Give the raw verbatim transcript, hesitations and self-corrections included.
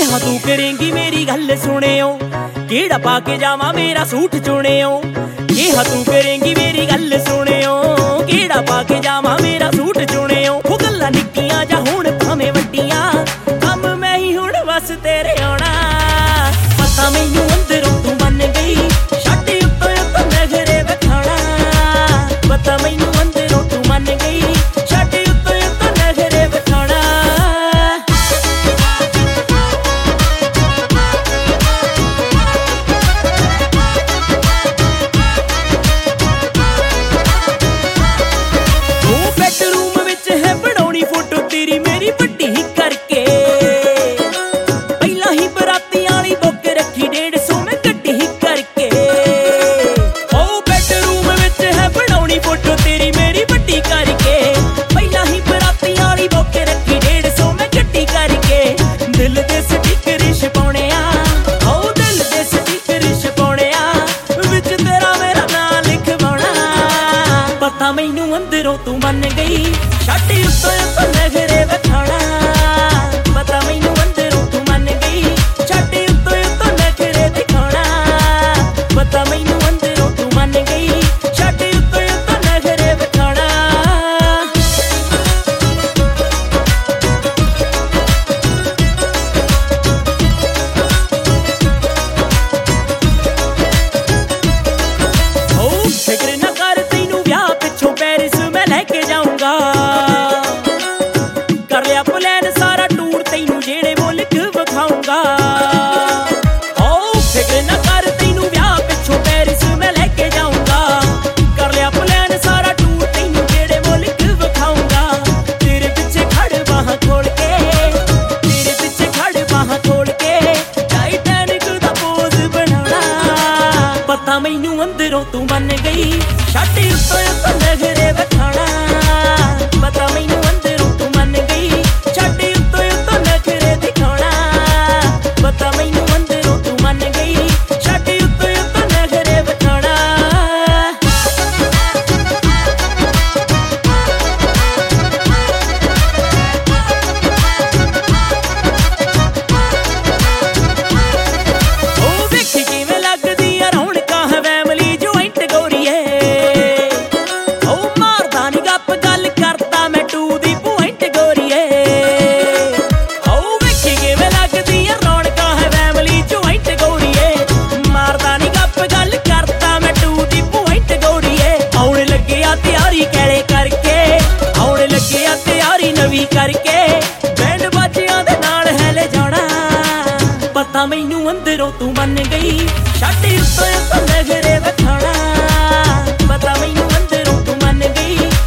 ਕਿਹਾ ਤੂੰ ਕਰੇਂਗੀ ਮੇਰੀ ਗੱਲ ਸੁਣਿਓ, ਕਿਹੜਾ ਪਾ ਕੇ ਜਾਵਾਂ ਮੇਰਾ ਸੂਟ ਚੁਣਿਓ। ਕਿਹਾ ਤੂੰ ਕਰੇਂਗੀ ਮੇਰੀ ਗੱਲ ਸੁਣਿਓ, ਕਿਹੜਾ ਪਾ ਕੇ ਜਾਵਾਂ ਮੇਰਾ ਸੂਟ ਚੁਣਿਓ। ਉਹ ਗੱਲਾਂ ਨਿੱਕੀਆਂ ਜਾਂ ਹੁਣ ਭਾਵੇਂ ਵੱਡੀਆਂ, ਕੰਮ ਮੈਂ ਹੀ ਹੁਣ ਬਸ ਤੇਰੇ ਆਉਣਾ। ਪਤਾ ਮੈਨੂੰ ਅੰਦਰੋਂ ਤੂੰ ਮੰਨ ਗਈ, ਛੱਡ ਉੱਤੋਂ ਉੱਤੋਂ ਨਖਰੇ ਵਿਖਾਉਣਾ। ਪਤਾ ਮੈਨੂੰ ਅੰਦਰੋਂ ਤੂੰ ਮੰਨ ਗਈ, ਛੱਡ ਉੱਤੋਂ ਉੱਤੋਂ ਨਖਰੇ ਵਿਖਾਉਣਾ। ਉਹ ਬੈਡਰੂਮ ਵਿੱਚ ਹੈ ਬਣਾਉਣੀ ਫੋਟੋ ਤੇਰੀ ਮੇਰੀ ਵੱਡੀ ਕਰਕੇ, ਪਹਿਲਾਂ ਹੀ ਬਰਾਤੀਆਂ ਵਾਲੀ ਬੁੱਕ ਰੱਖੀ ਡੇਢ ਸੌ ਮੈਂ ਗੱਡੀ ਕਰਕੇ। ਉਹ ਬੈਡਰੂਮ ਵਿੱਚ ਹੈ ਬਣਾਉਣੀ ਫੋਟੋ ਤੇਰੀ ਮੇਰੀ ਵੱਡੀ ਕਰਕੇ, ਪਹਿਲਾਂ ਹੀ ਬਰਾਤੀਆਂ ਵਾਲੀ ਬੁੱਕ ਰੱਖੀ ਡੇਢ ਸੌ ਮੈਂ ਗੱਡੀ ਕਰਕੇ। ਦਿਲ ਦੇ ਸਟਿੱਕਰ ਛਪਾਉਣੇ ਆ, ਉਹ ਦਿਲ ਦੇ ਸਟਿੱਕਰ ਛਪਾਉਣੇ ਆ, ਵਿੱਚ ਤੇਰਾ ਮੇਰਾ ਨਾਂ ਲਿਖਵਾਉਣਾ। ਪਤਾ ਮੈਨੂੰ ਅੰਦਰੋਂ ਤੂੰ ਮੰਨ ਗਈ, ਛੱਡ ਉੱਤੋਂ ਉੱਤੋਂ ਨਖਰੇ ਵਿਖਾਉਣਾ। ਪਤਾ ਮੈਨੂੰ ਅੰਦਰੋਂ ਤੂੰ ਮੰਨ ਗਈ, ਛੱਡ ਉੱਤੋਂ ਉੱਤੋਂ ਨਖਰੇ ਦਿਖਾਉਣਾ। ਪਤਾ ਮੈਨੂੰ ਅੰਦਰੋਂ ਤੂੰ ਮੰਨ ਗਈ, ਛੱਡ ਉੱਤੋਂ ਉੱਤੋਂ ਨਖਰੇ ਵਿਖਾਉਣਾ। ਓ ਫਿਕਰ ਨਾ ਕਰ ਤੈਨੂੰ ਵਿਆਹ ਪਿੱਛੋਂ ਪੈਰਿਸ ਮੈਂ ਲੈ ਕੇ ਜਾਊਂਗਾ। ਕਰ ਲਿਆ ਪਲਾਨ ਸਾਰਾ ਟੂਰ ਤੈਨੂੰ ਜਿਹੜੇ ਮੁਲਕ ਵਿਖਾਊਂਗਾ। ਓ ਫਿਕਰ ਨਾ ਕਰ ਤੈਨੂੰ ਵਿਆਹ ਪਿੱਛੋਂ ਪੈਰਿਸ ਮੈਂ ਲੈ ਕੇ ਜਾਊਂਗਾ। ਕਰ ਲਿਆ ਪਲਾਨ ਸਾਰਾ ਟੂਰ ਤੈਨੂੰ ਜਿਹੜੇ ਮੁਲਕ ਵਿਖਾਊਂਗਾ। ਤੇਰੇ ਪਿੱਛੇ ਖੜ ਬਾਹਾਂ ਖੋਲ ਕੇ, ਤੇਰੇ ਪਿੱਛੇ ਖੜ ਬਾਹਾਂ ਖੋਲ ਕੇ, ਟਾਈਟੈਨਿਕ ਦਾ ਪੋਜ਼ ਬਣਾਉਣਾ। ਪਤਾ ਮੈਨੂੰ ਅੰਦਰੋਂ ਤੂੰ ਮੰਨ ਗਈ, ਛੱਡ ਉੱਤੋਂ ਉੱਤੋਂ ਨਖਰੇ ਵਿਖਾਉਣਾ। ਪਤਾ ਮੈਨੂੰ ਅੰਦਰੋਂ ਤੂੰ ਮੰਨ ਗਈ, ਛੱਡ ਉੱਤੋਂ ਉੱਤੋਂ ਨਖਰੇ ਦਿਖਾਉਣਾ। ਪਤਾ ਮੈਨੂੰ ਅੰਦਰੋਂ ਤੂੰ ਮੰਨ ਗਈ, ਛੱਡ ਉੱਤੋਂ ਉੱਤੋਂ ਨਖਰੇ ਵਿਖਾਉਣਾ। ਉਹ ਵੇਖੀ ਕਿਵੇਂ ਲੱਗਦੀਆਂ ਰੌਣਕਾਂ ਹੈ ਫੈਮਲੀ ਜੁਆਇੰਟ ਗੋਰੀਏ। ਉਹ ਮਾਰਦਾ ਨੀ ਗੱਪ ਗੱਲ ਕਰਦਾ ਮੈਂ ਟੂ ਦੀ ਪੁਆਇੰਟ ਗੋਰੀਏ। ਉਹ ਵੇਖੀ ਕਿਵੇਂ ਲੱਗਦੀਆਂ ਰੌਣਕਾਂ ਹੈ ਫੈਮਲੀ ਜੁਆਇੰਟ ਗੋਰੀਏ। ਮਾਰਦਾ ਨੀ ਗੱਪ ਗੱਲ ਕਰਦਾ ਮੈਂ ਟੂ ਦੀ ਪੁਆਇੰਟ ਗੋਰੀਏ। ਆਉਣ ਲੱਗਿਆ ਤਿਆਰੀ ਕੈਲੇ ਕਰਕੇ, ਆਉਣ ਲੱਗਿਆ ਤਿਆਰੀ ਨਵੀਂ ਕਰਕੇ, ਬੈਂਡ ਬਾਜਿਆਂ ਦੇ ਨਾਲ ਹੈ ਲੈ ਜਾਣਾ। ਪਤਾ ਮੈਨੂੰ ਅੰਦਰੋਂ ਤੂੰ ਮੰਨ ਗਈ, ਛੱਡ ਉੱਤੋਂ ਉੱਤੋਂ ਨਖਰੇ ਵਿਖਾਉਣਾ। ਪਤਾ ਮੈਨੂੰ ਅੰਦਰੋਂ ਤੂੰ ਮੰਨ ਗਈ,